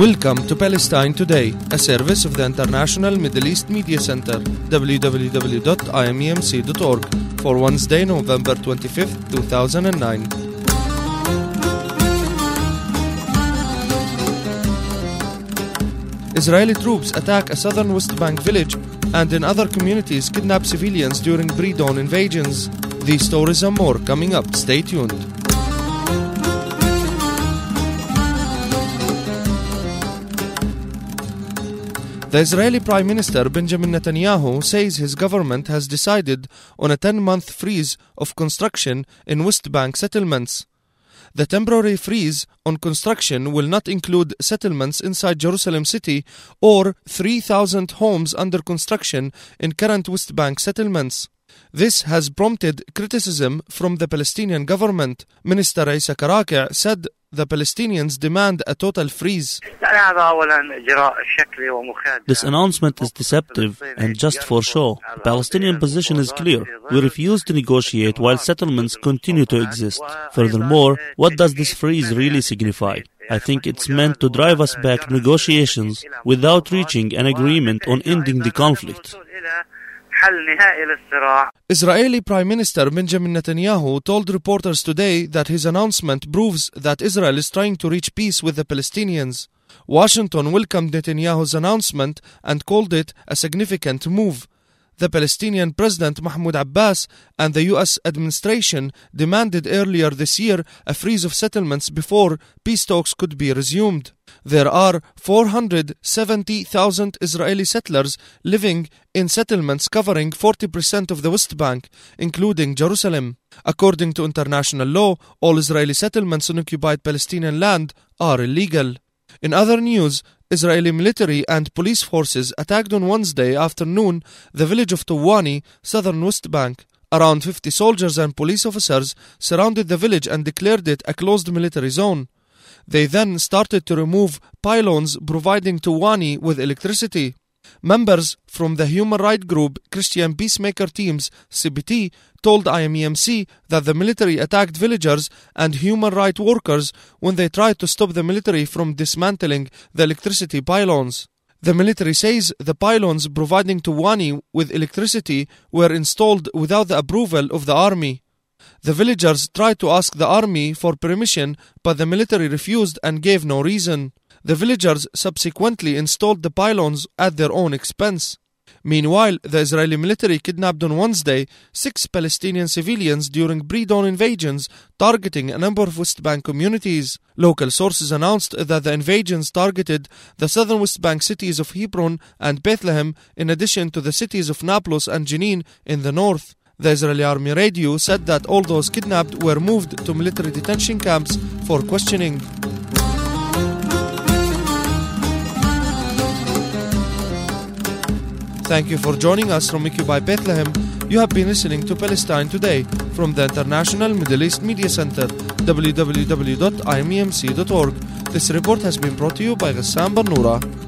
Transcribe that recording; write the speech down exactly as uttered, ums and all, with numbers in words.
Welcome to Palestine Today, a service of the International Middle East Media Center, w w w dot i m e m c dot org, for Wednesday, November twenty-fifth, two thousand nine. Israeli troops attack a southern West Bank village and in other communities kidnap civilians during pre-dawn invasions. These stories and more coming up. Stay tuned. The Israeli Prime Minister Benjamin Netanyahu says his government has decided on a ten-month freeze of construction in West Bank settlements. The temporary freeze on construction will not include settlements inside Jerusalem city or three thousand homes under construction in current West Bank settlements. This has prompted criticism from the Palestinian government. Minister Isa Karaki said the Palestinians demand a total freeze. This announcement is deceptive and just for show. The Palestinian position is clear. We refuse to negotiate while settlements continue to exist. Furthermore, what does this freeze really signify? I think it's meant to drive us back to negotiations without reaching an agreement on ending the conflict. Israeli Prime Minister Benjamin Netanyahu told reporters today that his announcement proves that Israel is trying to reach peace with the Palestinians. Washington welcomed Netanyahu's announcement and called it a significant move. The Palestinian President Mahmoud Abbas and the U S administration demanded earlier this year a freeze of settlements before peace talks could be resumed. There are four hundred seventy thousand Israeli settlers living in settlements covering forty percent of the West Bank, including Jerusalem. According to international law, all Israeli settlements on occupied Palestinian land are illegal. In other news, Israeli military and police forces attacked on Wednesday afternoon the village of Tawani, southern West Bank. Around fifty soldiers and police officers surrounded the village and declared it a closed military zone. They then started to remove pylons providing Tawani with electricity. Members from the human rights group Christian Peacemaker Teams C B T told I M E M C that the military attacked villagers and human rights workers when they tried to stop the military from dismantling the electricity pylons. The military says the pylons providing Tawani with electricity were installed without the approval of the army. The villagers tried to ask the army for permission, but the military refused and gave no reason. The villagers subsequently installed the pylons at their own expense. Meanwhile, the Israeli military kidnapped on Wednesday six Palestinian civilians during pre-dawn invasions targeting a number of West Bank communities. Local sources announced that the invasions targeted the southern West Bank cities of Hebron and Bethlehem, in addition to the cities of Nablus and Jenin in the north. The Israeli Army radio said that all those kidnapped were moved to military detention camps for questioning. Thank you for joining us from Occupy Bethlehem. You have been listening to Palestine Today from the International Middle East Media Center, w w w dot i m e m c dot org. This report has been brought to you by Ghassan Barnoura.